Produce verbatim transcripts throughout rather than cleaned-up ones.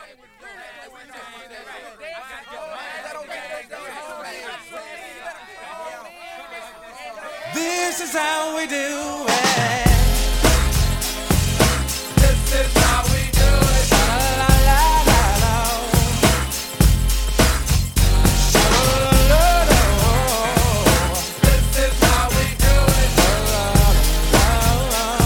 This is how we do it. This is how we do it. La la la la la. Sha la la la la. This is how we do it. La la la la.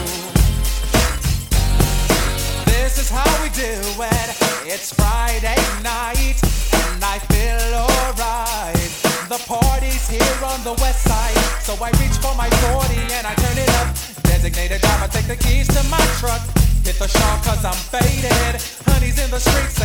This is how we do it. It's Friday night and I feel alright. The party's here on the west side, so I reach for my forty and I turn it up. Designated driver, take the keys to my truck. Hit the shop cause I'm faded. Honey's in the streets